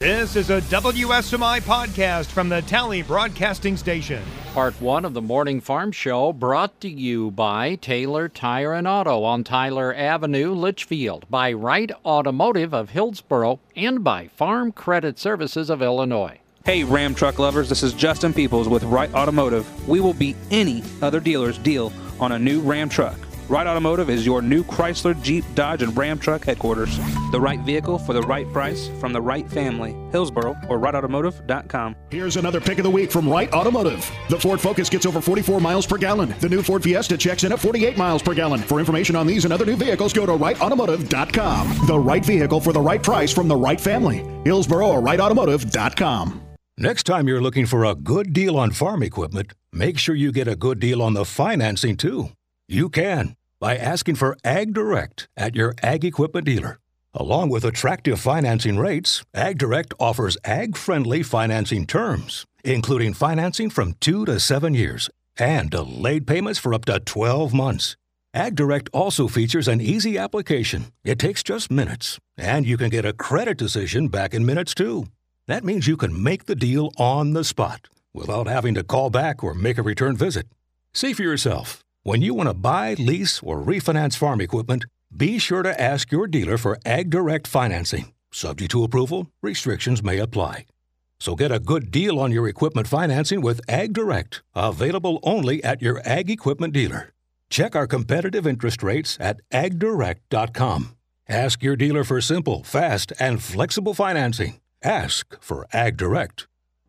This is a WSMI podcast from the Tally Broadcasting Station. Part 1 of the Morning Farm Show brought to you by Taylor Tire and Auto on Tyler Avenue, Litchfield, by Wright Automotive of Hillsboro, and by Farm Credit Services of Illinois. Hey, Ram truck lovers, this is Justin Peoples with Wright Automotive. We will beat any other dealer's deal on a new Ram truck. Wright Automotive is your new Chrysler, Jeep, Dodge, and Ram truck headquarters. The right vehicle for the right price from the right family. Hillsboro or WrightAutomotive.com. Here's another pick of the week from Wright Automotive. The Ford Focus gets over 44 miles per gallon. The new Ford Fiesta checks in at 48 miles per gallon. For information on these and other new vehicles, go to WrightAutomotive.com. The right vehicle for the right price from the right family. Hillsboro or WrightAutomotive.com. Next time you're looking for a good deal on farm equipment, make sure you get a good deal on the financing, too. You can by asking for Ag Direct at your ag equipment dealer. Along with attractive financing rates, Ag Direct offers ag-friendly financing terms, including financing from 2 to 7 years and delayed payments for up to 12 months. Ag Direct also features an easy application. It takes just minutes, and you can get a credit decision back in minutes, too. That means you can make the deal on the spot without having to call back or make a return visit. See for yourself. When you want to buy, lease, or refinance farm equipment, be sure to ask your dealer for Ag Direct financing. Subject to approval, restrictions may apply. So get a good deal on your equipment financing with Ag Direct, available only at your ag equipment dealer. Check our competitive interest rates at agdirect.com. Ask your dealer for simple, fast, and flexible financing. Ask for Ag Direct.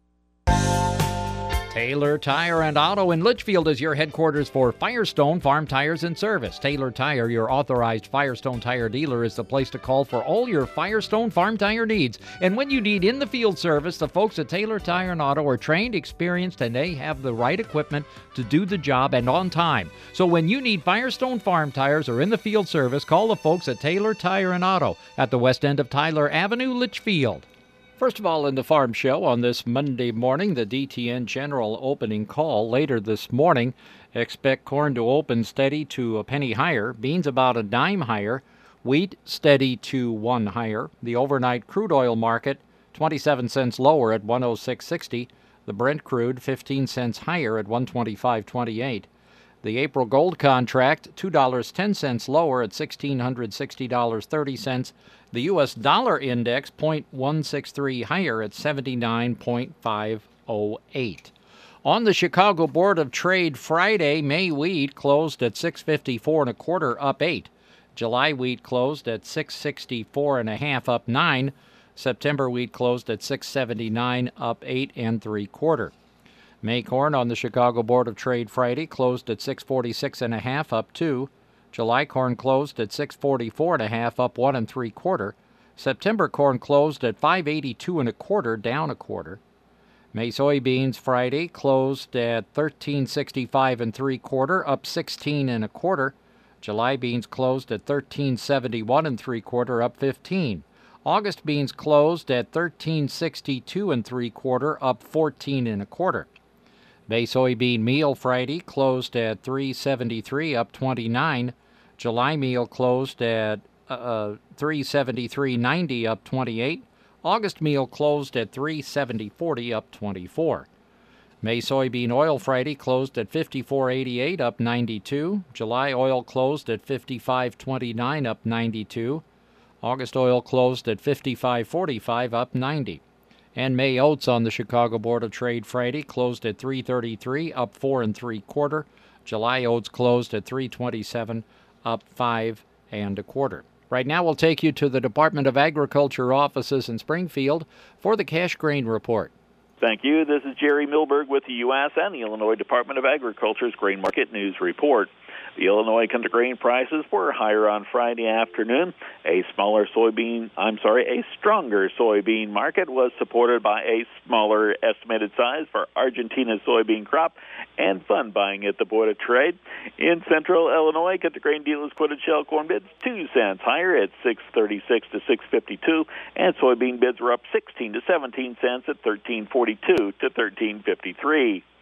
Taylor Tire and Auto in Litchfield is your headquarters for Firestone Farm Tires and Service. Taylor Tire, your authorized Firestone tire dealer, is the place to call for all your Firestone farm tire needs. And when you need in-the-field service, the folks at Taylor Tire and Auto are trained, experienced, and they have the right equipment to do the job and on time. So when you need Firestone farm tires or in-the-field service, call the folks at Taylor Tire and Auto at the west end of Tyler Avenue, Litchfield. First of all, in the Farm Show on this Monday morning, the DTN General opening call later this morning. Expect corn to open steady to a penny higher, beans about a dime higher, wheat steady to 1 higher. The overnight crude oil market 27 cents lower at 106.60. The Brent crude 15 cents higher at 125.28. The April gold contract $2.10 lower at $1,660.30. The U.S. dollar index 0.163 higher at 79.508. On the Chicago Board of Trade Friday, May wheat closed at $654 1/4, up 8. July wheat closed at $664 1/2, up 9. September wheat closed at $679, up 8 3/4. May corn on the Chicago Board of Trade Friday closed at $646 1/2, up 2. July corn closed at $644 1/2, up 1 3/4. September corn closed at $582 1/4, down 1/4. May soybeans Friday closed at $1365 3/4, up 16 1/4. July beans closed at $1371 3/4, up 15. August beans closed at $1362 3/4, up 14 1/4. May soybean meal Friday closed at $373, up 29. July meal closed at $373.90, up 28. August meal closed at $370.40, up 24. May soybean oil Friday closed at $54.88, up 92. July oil closed at $55.29, up 92. August oil closed at $55.45, up 90. And May oats on the Chicago Board of Trade Friday closed at $333, up 4 3/4. July oats closed at $327, up 5 1/4. Right now we'll take you to the Department of Agriculture offices in Springfield for the cash grain report. Thank you. This is Jerry Milberg with the U.S. and the Illinois Department of Agriculture's Grain Market News Report. The Illinois country grain prices were higher on Friday afternoon. A stronger soybean market was supported by a smaller estimated size for Argentina's soybean crop and fund buying at the Board of Trade. In central Illinois, country grain dealers quoted shell corn bids 2 cents higher at $6.36 to $6.52, and soybean bids were up 16 to 17 cents at $13.42 to $13.53.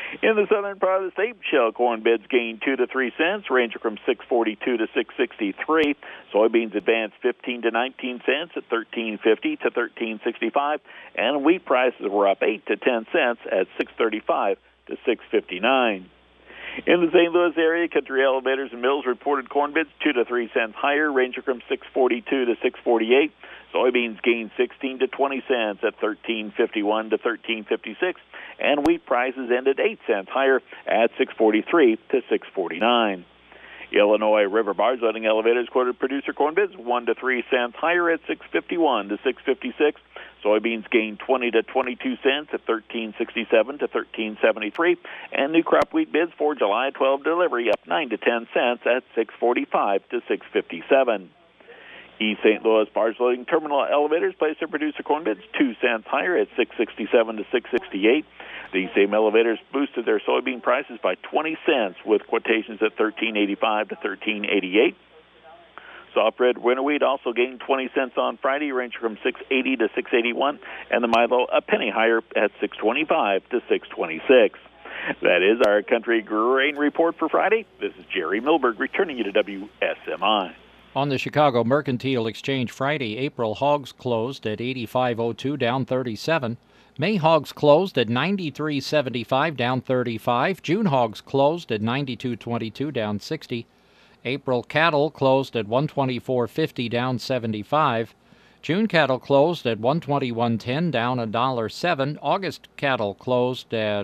In the southern part of the state, shell corn bids gained 2 to 3 cents, ranging from $6.42 to $6.63. Soybeans advanced 15 to 19 cents at $13.50 to $13.65, and wheat prices were up 8 to 10 cents at $6.35 to $6.59. In the St. Louis area, country elevators and mills reported corn bids 2 to 3 cents higher, ranging from $6.42 to $6.48. Soybeans gained 16 to 20 cents at $13.51 to $13.56, and wheat prices ended 8 cents higher at $6.43 to $6.49. Illinois River barge-loading elevators quoted producer corn bids 1 to 3 cents higher at $6.51 to $6.56. Soybeans gained 20 to 22 cents at $13.67 to $13.73, and new crop wheat bids for July 12 delivery up 9 to 10 cents at $6.45 to $6.57. East St. Louis barge loading terminal elevators placed their producer corn bids 2 cents higher at $6.67 to $6.68. These same elevators boosted their soybean prices by 20 cents with quotations at $13.85 to $13.88. Soft red winter wheat also gained 20 cents on Friday, ranging from $6.80 to $6.81, and the Milo a penny higher at $6.25 to $6.26. That is our country grain report for Friday. This is Jerry Milberg returning you to WSMI. On the Chicago Mercantile Exchange Friday, April hogs closed at 85.02, down 37. May hogs closed at 93.75, down 35. June hogs closed at 92.22, down 60. April cattle closed at 124.50, down 75. June cattle closed at 121.10, down $1.07. August cattle closed at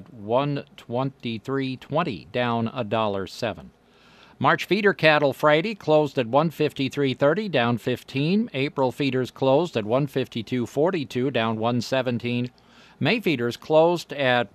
123.20, down $1.07. March feeder cattle Friday closed at 153.30, down 15. April feeders closed at 152.42, down 117. May feeders closed at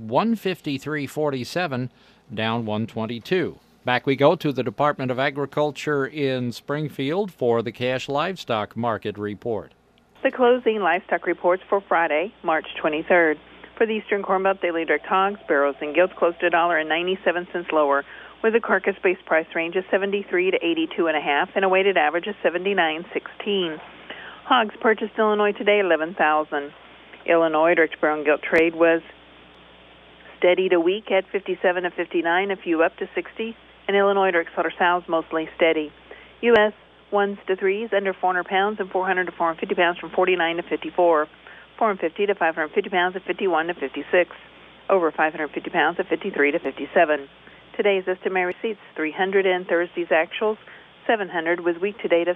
153.47, down 122. Back we go to the Department of Agriculture in Springfield for the cash livestock market report. The closing livestock reports for Friday, March 23rd. For the Eastern Corn Belt, daily direct hogs, barrows, and gilts closed $1.97 lower, with a carcass-based price range of 73 to 82.5 and a weighted average of 79.16. Hogs purchased Illinois today 11,000. Illinois direct brown gilt trade was steady to weak at 57 to 59, a few up to 60, and Illinois direct slaughter sows mostly steady. U.S. 1s to 3s under 400 pounds and 400 to 450 pounds from 49 to 54, 450 to 550 pounds at 51 to 56, over 550 pounds at 53 to 57. Today's estimated receipts 300 and Thursday's actuals 700 with week to date of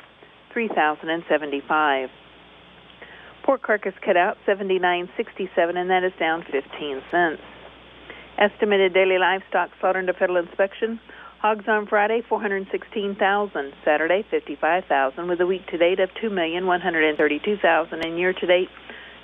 3,075. Pork carcass cut out 79.67, and that is down 15 cents. Estimated daily livestock slaughter under federal inspection. Hogs on Friday, 416,000. Saturday, 55,000, with a week to date of 2,132,000, and year to date,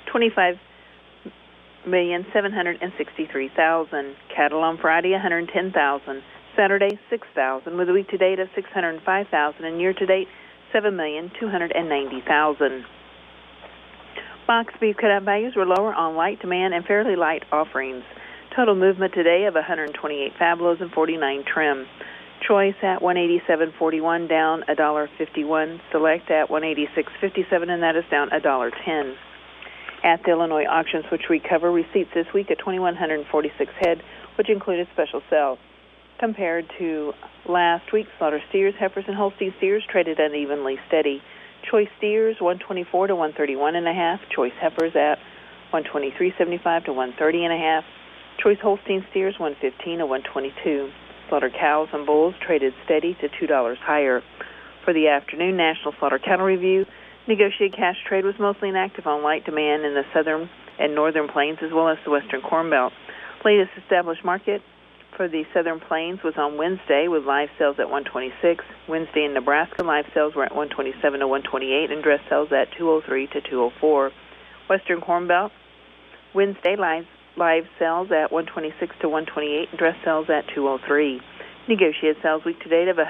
25,763,000. Cattle on Friday, 110,000. Saturday, 6,000, with a week to date of 605,000, and year to date, 7,290,000. Box beef cutout values were lower on light demand and fairly light offerings. Total movement today of 128 Fablos and 49 trim. Choice at $187.41, down $1.51. Select at $186.57, and that is down $1.10. At the Illinois auctions, which we cover, receipts this week at 2,146 head, which included special sales. Compared to last week, slaughter steers, heifers, and Holstein steers traded unevenly steady. Choice steers 124 to 131.5. Choice heifers at 123.75 to 130.5. Choice Holstein steers 115 to 122. Slaughter cows and bulls traded steady to $2 higher. For the afternoon National Slaughter Cattle Review, negotiated cash trade was mostly inactive on light demand in the southern and northern plains as well as the western Corn Belt. Latest established market for the southern plains was on Wednesday with live sales at 126. Wednesday in Nebraska, live sales were at 127 to 128 and dress sales at 203 to 204. Western Corn Belt, Wednesday live sales at 126 to 128 and dress sales at 203. Negotiated sales week to date of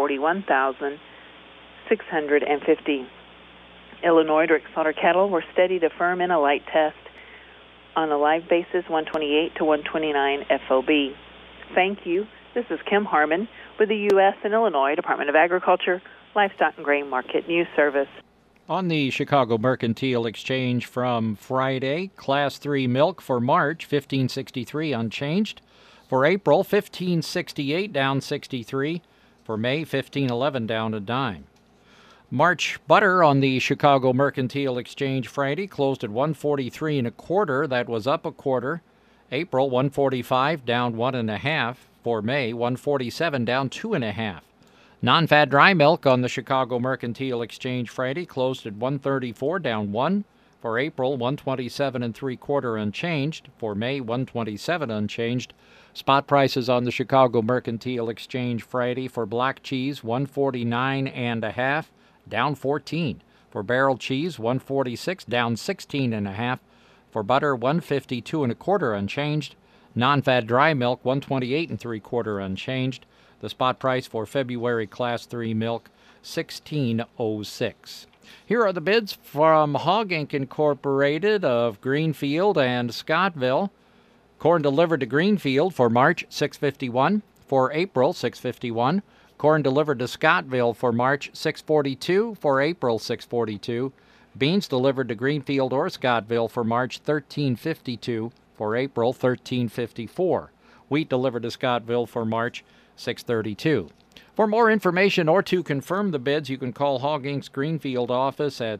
141,650. Illinois direct slaughter cattle were steady to firm in a light test. On a live basis, 128 to 129 FOB. Thank you. This is Kim Harmon with the U.S. and Illinois Department of Agriculture Livestock and Grain Market News Service. On the Chicago Mercantile Exchange from Friday, Class 3 milk for March, $15.63 unchanged. For April, $15.68 down 63. For May, $15.11 down a dime. March butter on the Chicago Mercantile Exchange Friday closed at $1.43 1/4. That was up 1/4. April, $1.45 down 1.5. For May, $1.47 down 2.5. Non-fat dry milk on the Chicago Mercantile Exchange Friday closed at $1.34 down 1. For April, $1.27 3/4 unchanged. For May, $1.27 unchanged. Spot prices on the Chicago Mercantile Exchange Friday for black cheese, $1.49 1/2, down 14. For barrel cheese, $1.46 down 16.5. For butter, $1.52 1/4 unchanged. Non-fat dry milk, $1.28 3/4 unchanged. The spot price for February Class 3 milk, $16.06. Here are the bids from Hog Inc. Incorporated of Greenfield and Scottville. Corn delivered to Greenfield for March, $6.51. For April, $6.51. Corn delivered to Scottville for March, $6.42. For April, $6.42. Beans delivered to Greenfield or Scottville for March, $13.52. For April, $13.54. Wheat delivered to Scottville for March, $6.32. For more information or to confirm the bids, you can call Hog Inc.'s Greenfield office at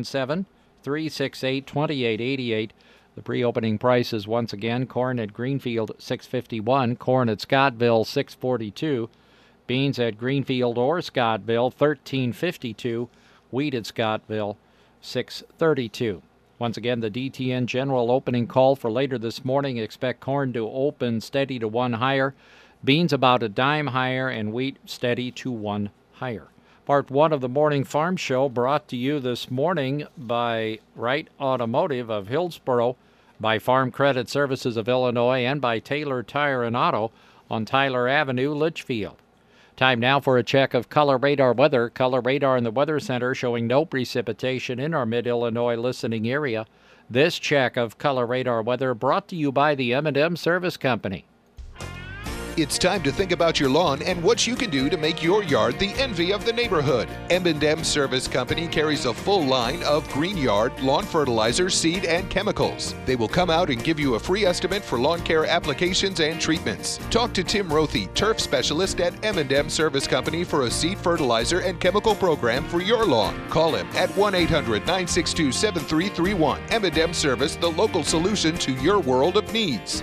217-368-2888. The pre-opening prices, once again, corn at Greenfield, $6.51. Corn at Scottville, $6.42. Beans at Greenfield or Scottville, $13.52. Wheat at Scottville, $6.32. Once again, the DTN General opening call for later this morning. Expect corn to open steady to 1 higher. Beans about a dime higher, and wheat steady to 1 higher. Part 1 of the Morning Farm Show brought to you this morning by Wright Automotive of Hillsboro, by Farm Credit Services of Illinois, and by Taylor Tire and Auto on Tyler Avenue, Litchfield. Time now for a check of Color Radar weather. Color Radar in the Weather Center showing no precipitation in our mid-Illinois listening area. This check of Color Radar weather brought to you by the M&M Service Company. It's time to think about your lawn and what you can do to make your yard the envy of the neighborhood. M&M Service Company carries a full line of green yard, lawn fertilizer, seed, and chemicals. They will come out and give you a free estimate for lawn care applications and treatments. Talk to Tim Rothy, turf specialist at M&M Service Company, for a seed fertilizer and chemical program for your lawn. Call him at 1-800-962-7331. M&M Service, the local solution to your world of needs.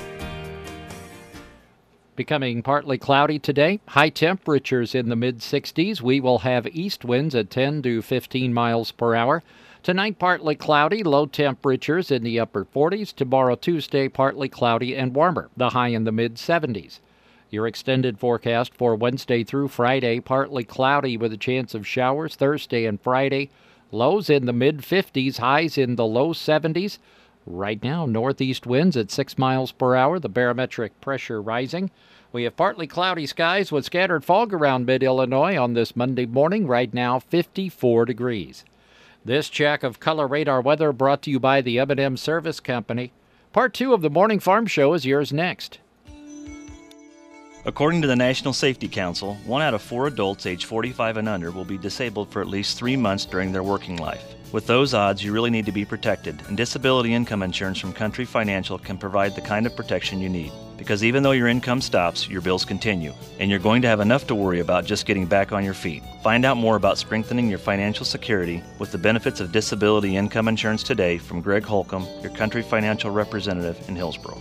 Becoming partly cloudy today. High temperatures in the mid-60s. We will have east winds at 10 to 15 miles per hour. Tonight, partly cloudy. Low temperatures in the upper 40s. Tomorrow, Tuesday, partly cloudy and warmer. The high in the mid-70s. Your extended forecast for Wednesday through Friday, partly cloudy with a chance of showers. Thursday and Friday, lows in the mid-50s, highs in the low 70s. Right now, northeast winds at 6 miles per hour, the barometric pressure rising. We have partly cloudy skies with scattered fog around mid-Illinois on this Monday morning. Right now, 54 degrees. This check of Color Radar weather brought to you by the M&M Service Company. Part 2 of the Morning Farm Show is yours next. According to the National Safety Council, 1 out of 4 adults age 45 and under will be disabled for at least 3 months during their working life. With those odds, you really need to be protected, and disability income insurance from Country Financial can provide the kind of protection you need. Because even though your income stops, your bills continue, and you're going to have enough to worry about just getting back on your feet. Find out more about strengthening your financial security with the benefits of disability income insurance today from Greg Holcomb, your Country Financial representative in Hillsboro.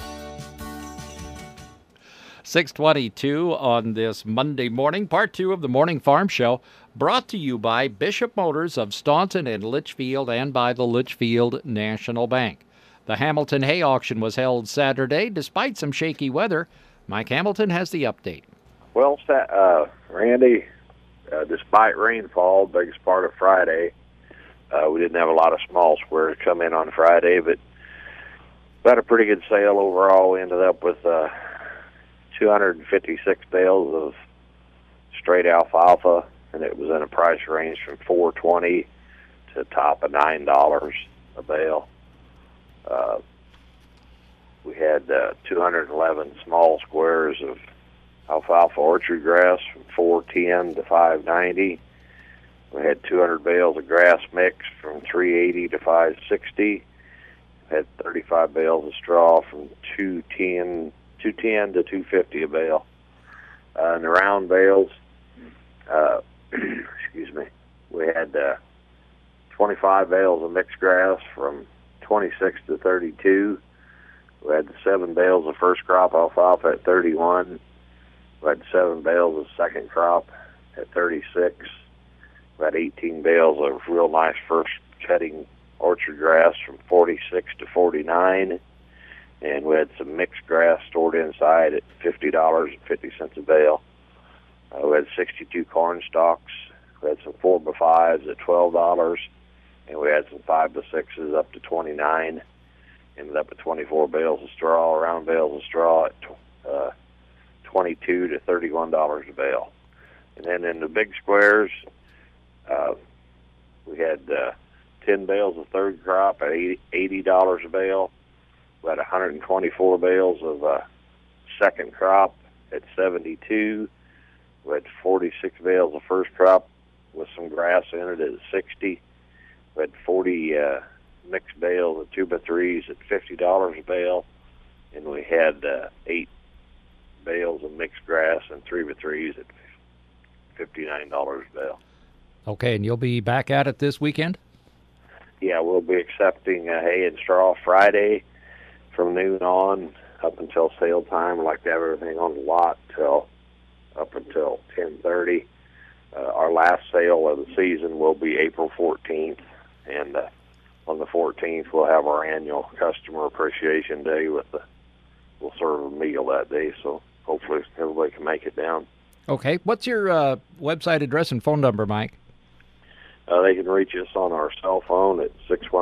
6:22 on this Monday morning, part 2 of the Morning Farm Show, brought to you by Bishop Motors of Staunton and Litchfield and by the Litchfield National Bank. The Hamilton Hay Auction was held Saturday despite some shaky weather. Mike Hamilton has the update. Well, Randy, despite rainfall, biggest part of Friday, we didn't have a lot of small squares come in on Friday, but we had a pretty good sale overall. We ended up with 256 bales of straight alfalfa, and it was in a price range from $4.20 to a top of $9 a bale. We had 211 small squares of alfalfa orchard grass from $4.10 to $5.90. We had 200 bales of grass mix from $3.80 to $5.60. We had 35 bales of straw from $2.10 $210 to $250 a bale. And the round bales, excuse me, we had 25 bales of mixed grass from 26 to 32. We had 7 bales of first crop alfalfa at 31. We had 7 bales of second crop at 36. We had 18 bales of real nice first cutting orchard grass from 46 to 49. And we had some mixed grass stored inside at $50.50 a bale. We had 62 corn stalks. We had some 4x5s at $12. And we had some 5x6s up to $29. Ended up with 24 bales of straw, round bales of straw at $22 to $31 a bale. And then in the big squares, we had 10 bales of third crop at $80 a bale. We had 124 bales of second crop at $72. We had 46 bales of first crop with some grass in it at $60. We had 40 mixed bales of 2x3s at $50 a bale. And we had 8 bales of mixed grass and 3x3s at $59 a bale. Okay, and you'll be back at it this weekend? Yeah, we'll be accepting hay and straw Friday from noon on up until sale time. We'd like to have everything on the lot up until 10:30. Our last sale of the season will be April 14th, and on the 14th we'll have our annual Customer Appreciation Day. We'll serve a meal that day, so hopefully everybody can make it down. Okay, what's your website address and phone number, Mike? They can reach us on our cell phone at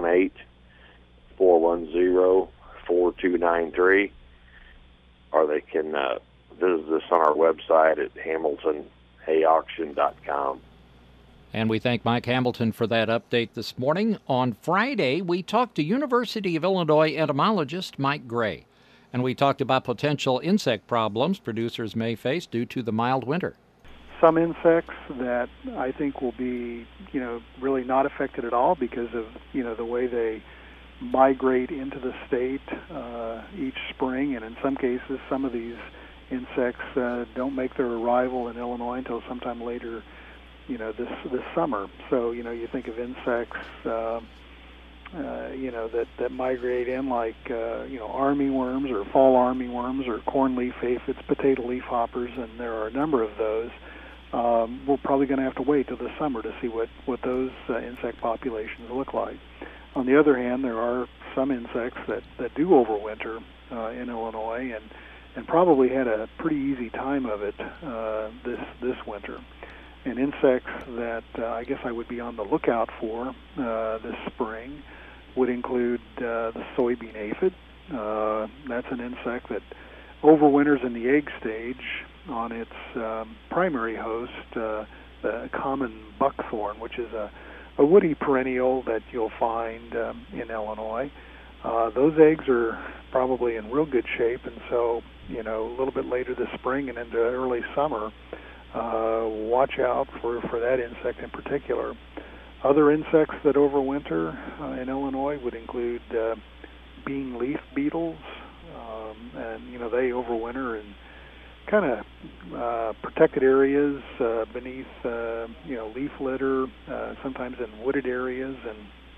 618-410-4293, or they can visit us on our website at HamiltonHayAuction.com. And we thank Mike Hamilton for that update this morning. On Friday, we talked to University of Illinois entomologist Mike Gray, and we talked about potential insect problems producers may face due to the mild winter. Some insects that I think will be, really not affected at all because of, the way they migrate into the state each spring, and in some cases, some of these insects don't make their arrival in Illinois until sometime later, this summer. So, you think of insects, that migrate in like, armyworms or fall armyworms or cornleaf aphids, potato leaf hoppers, and there are a number of those. We're probably going to have to wait till the summer to see what those insect populations look like. On the other hand, there are some insects that do overwinter in Illinois and probably had a pretty easy time of it this winter. And insects that I guess I would be on the lookout for this spring would include the soybean aphid. That's an insect that overwinters in the egg stage on its primary host, the common buckthorn, which is a woody perennial that you'll find in Illinois. Those eggs are probably in real good shape, and so, a little bit later this spring and into early summer, watch out for that insect in particular. Other insects that overwinter in Illinois would include bean leaf beetles, and, they overwinter in kind of protected areas beneath, leaf litter, sometimes in wooded areas, and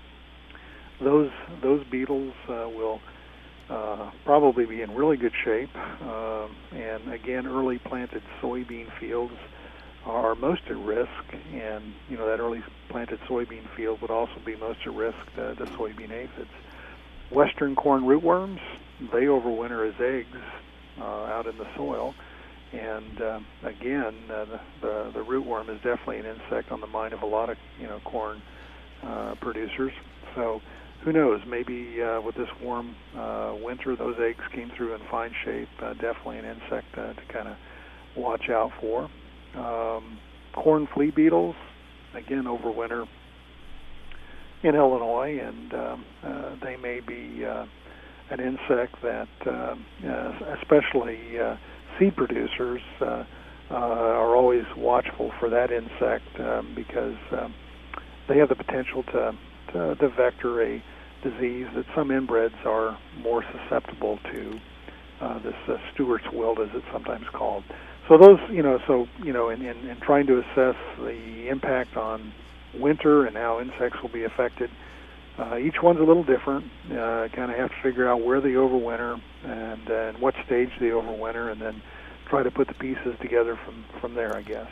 those beetles will probably be in really good shape. And again, early planted soybean fields are most at risk, and that early planted soybean field would also be most at risk to soybean aphids. Western corn rootworms, they overwinter as eggs out in the soil. And again, the rootworm is definitely an insect on the mind of a lot of corn producers. So who knows? Maybe with this warm winter, those eggs came through in fine shape. Definitely an insect to kind of watch out for. Corn flea beetles, again, overwinter in Illinois, and they may be an insect that, especially seed producers, are always watchful for that insect because they have the potential to vector a disease that some inbreds are more susceptible to Stewart's wilt, as it's sometimes called. So those, in trying to assess the impact on winter and how insects will be affected, each one's a little different. Kind of have to figure out where they overwinter and what stage they overwinter, and then try to put the pieces together from there, I guess.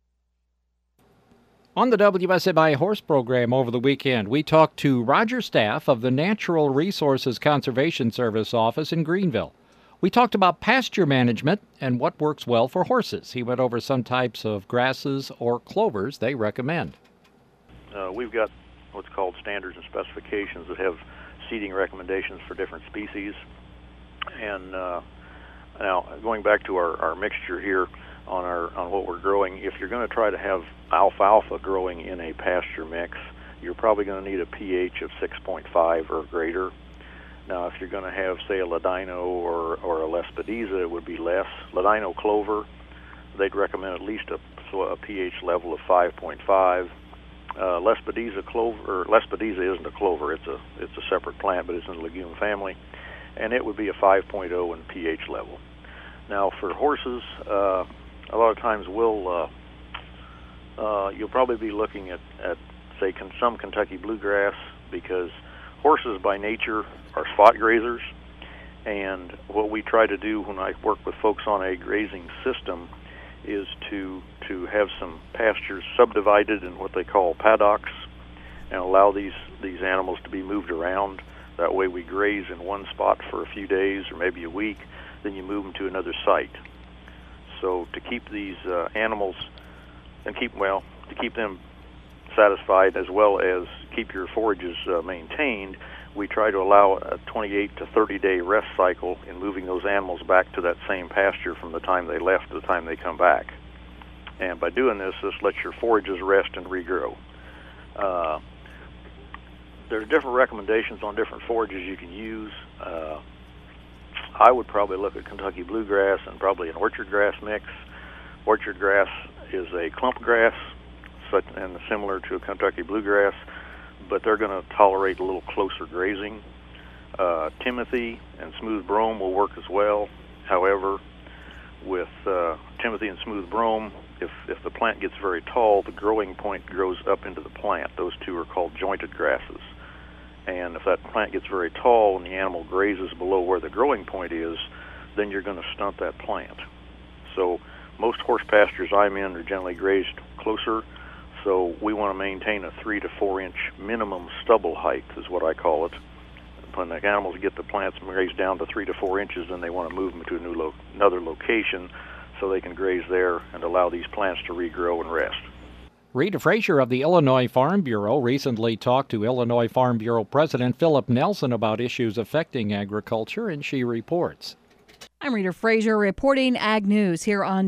On the WSMI Horse Program over the weekend, we talked to Roger Staff of the Natural Resources Conservation Service office in Greenville. We talked about pasture management and what works well for horses. He went over some types of grasses or clovers they recommend. We've got what's called standards and specifications that have seeding recommendations for different species. And now, going back to our mixture here on what we're growing, if you're going to try to have alfalfa growing in a pasture mix, you're probably going to need a pH of 6.5 or greater. Now, if you're going to have, say, a Ladino or a Lespedeza, it would be less. Ladino clover, they'd recommend at least a pH level of 5.5. Lespedeza isn't a clover; it's a separate plant, but it's in the legume family, and it would be a 5.0 in pH level. Now, for horses, a lot of times you'll probably be looking at say some Kentucky bluegrass, because horses by nature are spot grazers, and what we try to do when I work with folks on a grazing system is to have some pastures subdivided in what they call paddocks and allow these animals to be moved around. That way we graze in one spot for a few days or maybe a week, then you move them to another site. So to keep these animals and to keep them satisfied as well as keep your forages maintained, we try to allow a 28 to 30 day rest cycle in moving those animals back to that same pasture from the time they left to the time they come back. And by doing this lets your forages rest and regrow. There's different recommendations on different forages you can use. I would probably look at Kentucky bluegrass and probably an orchard grass mix. Orchard grass is a clump grass, and similar to a Kentucky bluegrass, but they're going to tolerate a little closer grazing. Timothy and smooth brome will work as well. However, with Timothy and smooth brome, if the plant gets very tall, the growing point grows up into the plant. Those two are called jointed grasses. And if that plant gets very tall and the animal grazes below where the growing point is, then you're going to stunt that plant. So most horse pastures I'm in are generally grazed closer, so we want to maintain a 3 to 4 inch minimum stubble height, is what I call it. When the animals get the plants grazed down to 3 to 4 inches, then they want to move them to another location so they can graze there and allow these plants to regrow and rest. Rita Frazier of the Illinois Farm Bureau recently talked to Illinois Farm Bureau President Philip Nelson about issues affecting agriculture, and she reports. I'm Rita Frazier reporting Ag News here on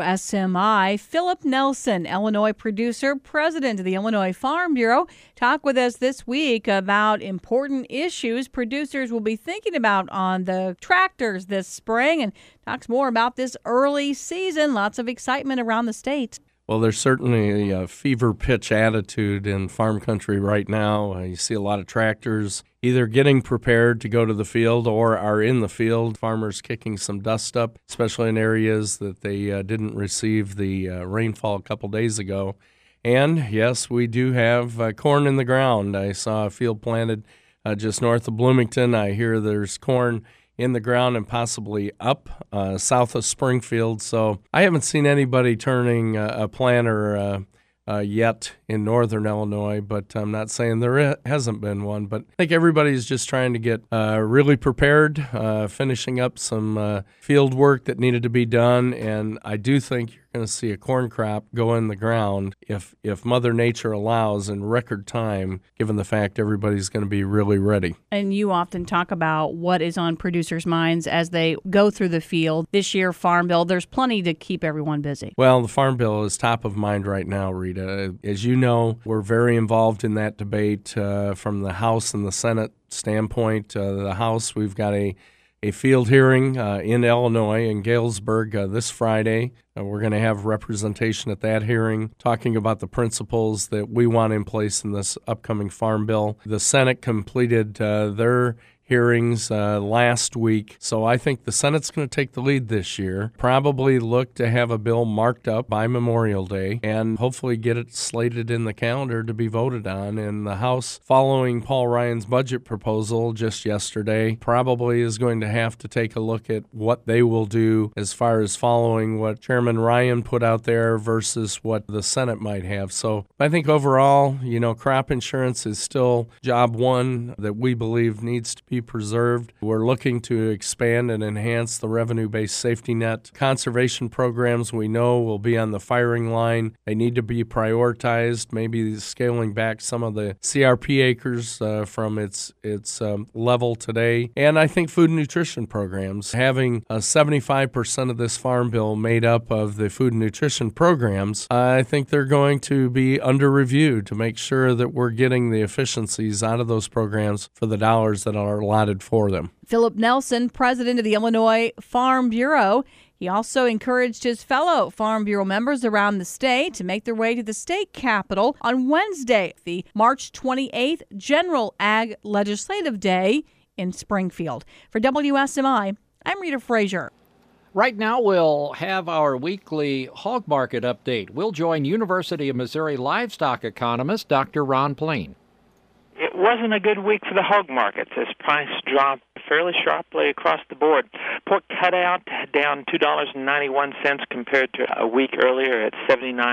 WSMI. Philip Nelson, Illinois producer, president of the Illinois Farm Bureau, talked with us this week about important issues producers will be thinking about on the tractors this spring, and talks more about this early season. Lots of excitement around the state. Well, there's certainly a fever pitch attitude in farm country right now. You see a lot of tractors either getting prepared to go to the field or are in the field. Farmers kicking some dust up, especially in areas that they didn't receive the rainfall a couple days ago. And, yes, we do have corn in the ground. I saw a field planted just north of Bloomington. I hear there's corn in the ground and possibly up south of Springfield. So I haven't seen anybody turning a planter yet in northern Illinois, but I'm not saying there hasn't been one. But I think everybody's just trying to get really prepared, finishing up some field work that needed to be done. And I do think you're going to see a corn crop go in the ground if Mother Nature allows in record time, given the fact everybody's going to be really ready. And you often talk about what is on producers' minds as they go through the field. This year, Farm Bill, there's plenty to keep everyone busy. Well, the Farm Bill is top of mind right now, Rita. As you know, we're very involved in that debate from the House and the Senate standpoint. The House, we've got a field hearing in Illinois, in Galesburg, this Friday. We're going to have representation at that hearing talking about the principles that we want in place in this upcoming Farm Bill. The Senate completed their hearings last week. So I think the Senate's going to take the lead this year, probably look to have a bill marked up by Memorial Day, and hopefully get it slated in the calendar to be voted on. And the House, following Paul Ryan's budget proposal just yesterday, probably is going to have to take a look at what they will do as far as following what Chairman Ryan put out there versus what the Senate might have. So I think overall, crop insurance is still job one that we believe needs to be preserved. We're looking to expand and enhance the revenue-based safety net. Conservation programs we know will be on the firing line. They need to be prioritized, maybe scaling back some of the CRP acres from its level today. And I think food and nutrition programs, having 75% of this farm bill made up of the food and nutrition programs, I think they're going to be under review to make sure that we're getting the efficiencies out of those programs for the dollars that are allotted for them. Philip Nelson, president of the Illinois Farm Bureau. He also encouraged his fellow Farm Bureau members around the state to make their way to the state capitol on Wednesday, the March 28th General Ag Legislative Day in Springfield. For WSMI, I'm Rita Frazier. Right now, we'll have our weekly hog market update. We'll join University of Missouri livestock economist Dr. Ron Plain. It wasn't a good week for the hog markets as price dropped fairly sharply across the board. Pork cutout down $2.91 compared to a week earlier at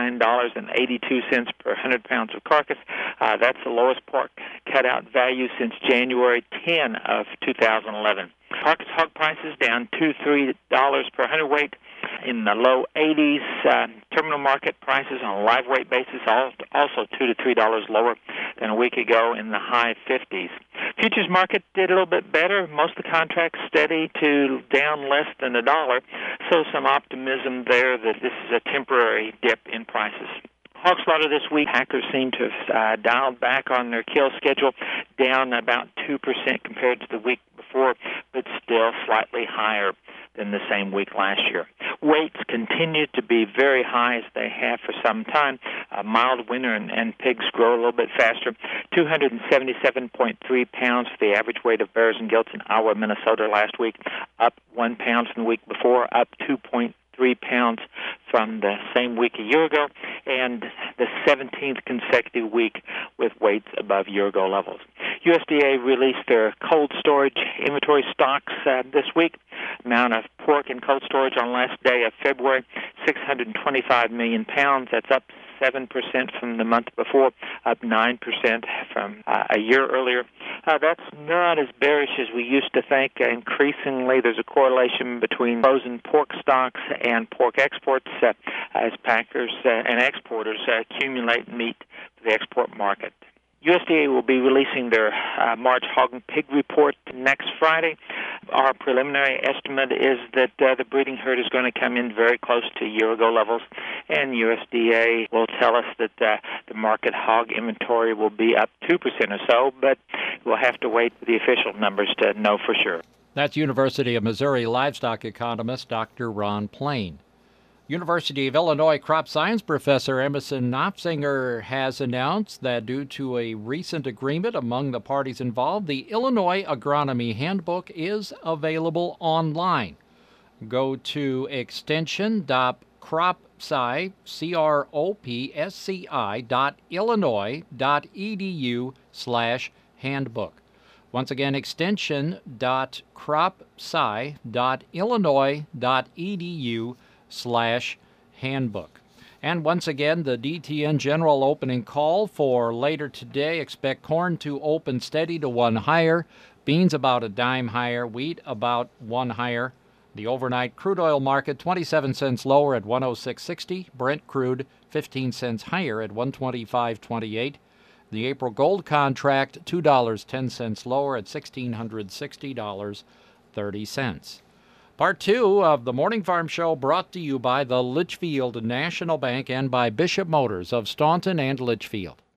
$79.82 per 100 pounds of carcass. That's the lowest pork cutout value since January 10 of 2011. Carcass hog prices down $2-3 per hundredweight in the low 80s. Terminal market prices on a live weight basis also $2 to $3 lower than a week ago in the high 50s. Futures market did a little bit better. Most of the contracts steady to down less than $1. So some optimism there that this is a temporary dip in prices. Hog slaughter this week, packers seem to have dialed back on their kill schedule, down about 2% compared to the week before, but still slightly higher than the same week last year. Weights continue to be very high as they have for some time. A mild winter and pigs grow a little bit faster. 277.3 pounds for the average weight of bears and gilts in Iowa, Minnesota last week, up 1 pound from the week before, up 2.3 pounds from the same week a year ago, and the 17th consecutive week with weights above year-ago levels. USDA released their cold storage inventory stocks this week. Amount of pork in cold storage on last day of February, 625 million pounds. That's up 7% from the month before, up 9% from a year earlier. That's not as bearish as we used to think. Increasingly, there's a correlation between frozen pork stocks and pork exports as packers and exporters accumulate meat for the export market. USDA will be releasing their March hog and pig report next Friday. Our preliminary estimate is that the breeding herd is going to come in very close to year-ago levels, and USDA will tell us that the market hog inventory will be up 2% or so, but we'll have to wait for the official numbers to know for sure. That's University of Missouri livestock economist Dr. Ron Plain. University of Illinois crop science professor Emerson Knopfinger has announced that due to a recent agreement among the parties involved, the Illinois Agronomy Handbook is available online. Go to extension.cropsci.illinois.edu/handbook. Once again, extension.cropsci.illinois.edu/handbook. And once again, the DTN General opening call for later today. Expect corn to open steady to 1 higher, beans about a dime higher, wheat about 1 higher. The overnight crude oil market 27 cents lower at 106.60, Brent crude 15 cents higher at 125.28. The April gold contract $2.10 lower at $1,660.30. Part 2 of the Morning Farm Show brought to you by the Litchfield National Bank and by Bishop Motors of Staunton and Litchfield.